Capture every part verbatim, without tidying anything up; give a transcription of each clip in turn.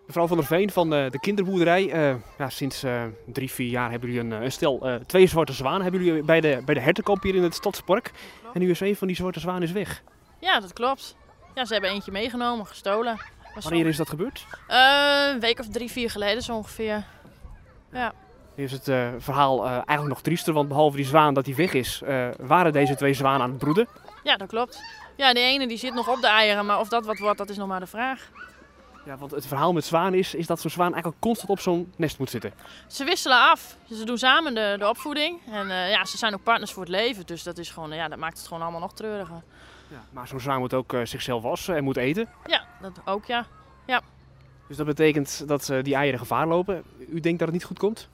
Mevrouw van der Veen van de, de kinderboerderij. Uh, ja, sinds uh, drie, vier jaar hebben jullie een, een stel, uh, twee zwarte zwanen hebben jullie bij de, bij de hertenkamp hier in het Stadspark. En nu is een van die zwarte zwanen is weg. Ja, dat klopt. Ja, ze hebben eentje meegenomen, gestolen. Wanneer is dat gebeurd? Uh, een week of drie, vier geleden zo ongeveer. Ja. Nu is het uh, verhaal uh, eigenlijk nog triester, want behalve die zwaan dat hij weg is, uh, waren deze twee zwanen aan het broeden. Ja, dat klopt. Ja, de ene die zit nog op de eieren, maar of dat wat wordt, dat is nog maar de vraag. Ja, want het verhaal met zwanen is, is dat zo'n zwaan eigenlijk constant op zo'n nest moet zitten. Ze wisselen af. Ze doen samen de, de opvoeding. En uh, ja, ze zijn ook partners voor het leven. Dus dat, is gewoon, ja, dat maakt het gewoon allemaal nog treuriger. Ja, maar zo'n zwaan moet ook uh, zichzelf wassen en moet eten. Ja, dat ook ja. ja. Dus dat betekent dat uh, die eieren gevaar lopen. U denkt dat het niet goed komt?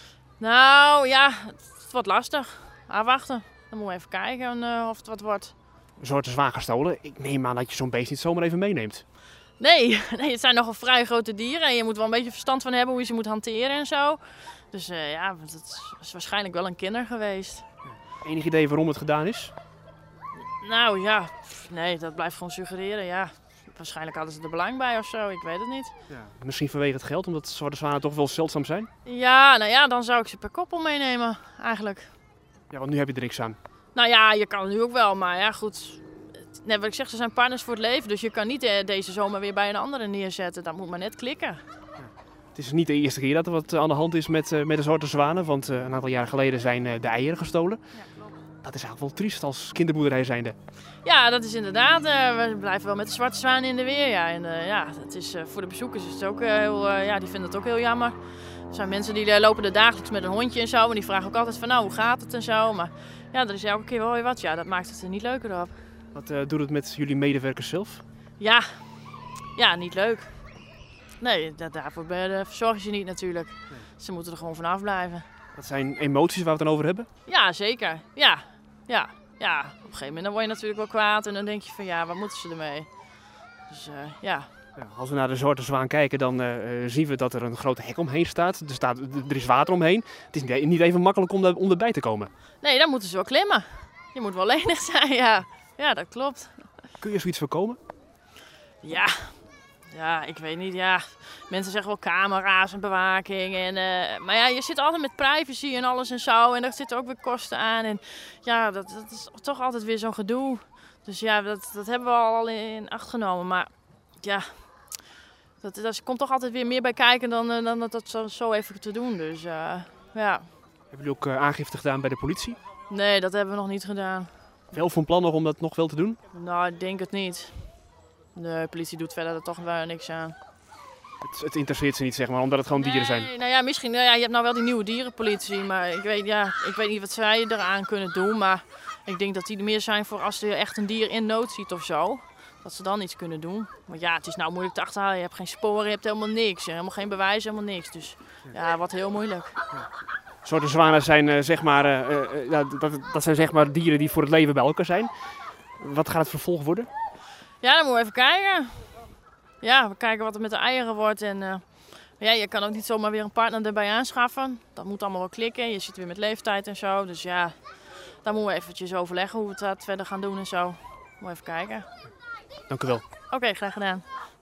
Nou ja, het wordt lastig. Afwachten. Dan moeten we even kijken uh, of het wat wordt. Een zwarte zwaan gestolen. Ik neem aan dat je zo'n beest niet zomaar even meeneemt. Nee, nee, het zijn nogal vrij grote dieren en je moet wel een beetje verstand van hebben hoe je ze moet hanteren en zo. Dus uh, ja, het is waarschijnlijk wel een kinder geweest. Ja. Enig idee waarom het gedaan is? Nou ja, nee, dat blijft gewoon suggereren, ja. Waarschijnlijk hadden ze er belang bij of zo, ik weet het niet. Ja, misschien vanwege het geld, omdat zwarte zwanen toch wel zeldzaam zijn? Ja, nou ja, dan zou ik ze per koppel meenemen, eigenlijk. Ja, want nu heb je er niks aan. Nou ja, je kan het nu ook wel, maar ja, goed. Net wat ik zeg, ze zijn partners voor het leven, dus je kan niet deze zomer weer bij een andere neerzetten. Dat moet maar net klikken. Ja. Het is niet de eerste keer dat er wat aan de hand is met, uh, met de zwarte zwanen, want uh, een aantal jaren geleden zijn uh, de eieren gestolen. Ja, klopt. Dat is eigenlijk wel triest als kinderboerderij zijnde. Ja, dat is inderdaad. Uh, we blijven wel met de zwarte zwanen in de weer. Ja. En uh, ja, dat is, uh, voor de bezoekers is het ook uh, heel, uh, ja, die vinden het ook heel jammer. Er zijn mensen die uh, lopen er dagelijks met een hondje en zo, en die vragen ook altijd van nou, hoe gaat het en zo. Maar ja, er is elke keer wel weer wat. Ja, dat maakt het er niet leuker op. Wat uh, doet het met jullie medewerkers zelf? Ja, ja, niet leuk. Nee, dat, daarvoor verzorgen ze niet natuurlijk. Nee. Ze moeten er gewoon vanaf blijven. Dat zijn emoties waar we het dan over hebben? Ja, zeker. Ja, ja, ja. Op een gegeven moment dan word je natuurlijk wel kwaad en dan denk je van ja, wat moeten ze ermee? Dus uh, ja. Ja. Als we naar de zwarte zwaan kijken, dan uh, zien we dat er een grote hek omheen staat. Er, staat. er is water omheen. Het is niet even makkelijk om, daar, om erbij te komen. Nee, dan moeten ze wel klimmen. Je moet wel lenig zijn, ja. Ja, dat klopt. Kun je zoiets voorkomen? Ja, ja, ik weet niet. Ja. Mensen zeggen wel camera's en bewaking. En, uh, maar ja, je zit altijd met privacy en alles en zo. En daar zitten ook weer kosten aan. En ja, dat, dat is toch altijd weer zo'n gedoe. Dus ja, dat, dat hebben we al in acht genomen. Maar ja, dat, dat komt toch altijd weer meer bij kijken dan, uh, dan dat, dat zo, zo even te doen. Dus uh, ja. Hebben jullie ook uh, aangifte gedaan bij de politie? Nee, dat hebben we nog niet gedaan. Wel van plan nog om dat nog wel te doen? Nou, ik denk het niet. De politie doet verder er toch wel niks aan. Het, het interesseert ze niet, zeg maar, omdat het gewoon dieren zijn? Nee, nou ja, misschien, nou ja, je hebt nou wel die nieuwe dierenpolitie, maar ik weet, ja, ik weet niet wat zij eraan kunnen doen. Maar ik denk dat die er meer zijn voor als je echt een dier in nood ziet of zo. Dat ze dan iets kunnen doen. Maar ja, het is nou moeilijk te achterhalen. Je hebt geen sporen, je hebt helemaal niks. Helemaal geen bewijs, helemaal niks. Dus ja, wat heel moeilijk. Ja. Zwarte zwanen zijn, uh, zeg maar, uh, uh, ja, dat, dat zijn zeg maar dieren die voor het leven bij elkaar zijn. Wat gaat het vervolg worden? Ja, dan moeten we even kijken. Ja, we kijken wat er met de eieren wordt. En uh, ja, je kan ook niet zomaar weer een partner erbij aanschaffen. Dat moet allemaal wel klikken. Je zit weer met leeftijd en zo. Dus ja, dan moeten we eventjes overleggen hoe we het verder gaan doen en zo. Moeten we even kijken. Dank u wel. Oké, okay, graag gedaan.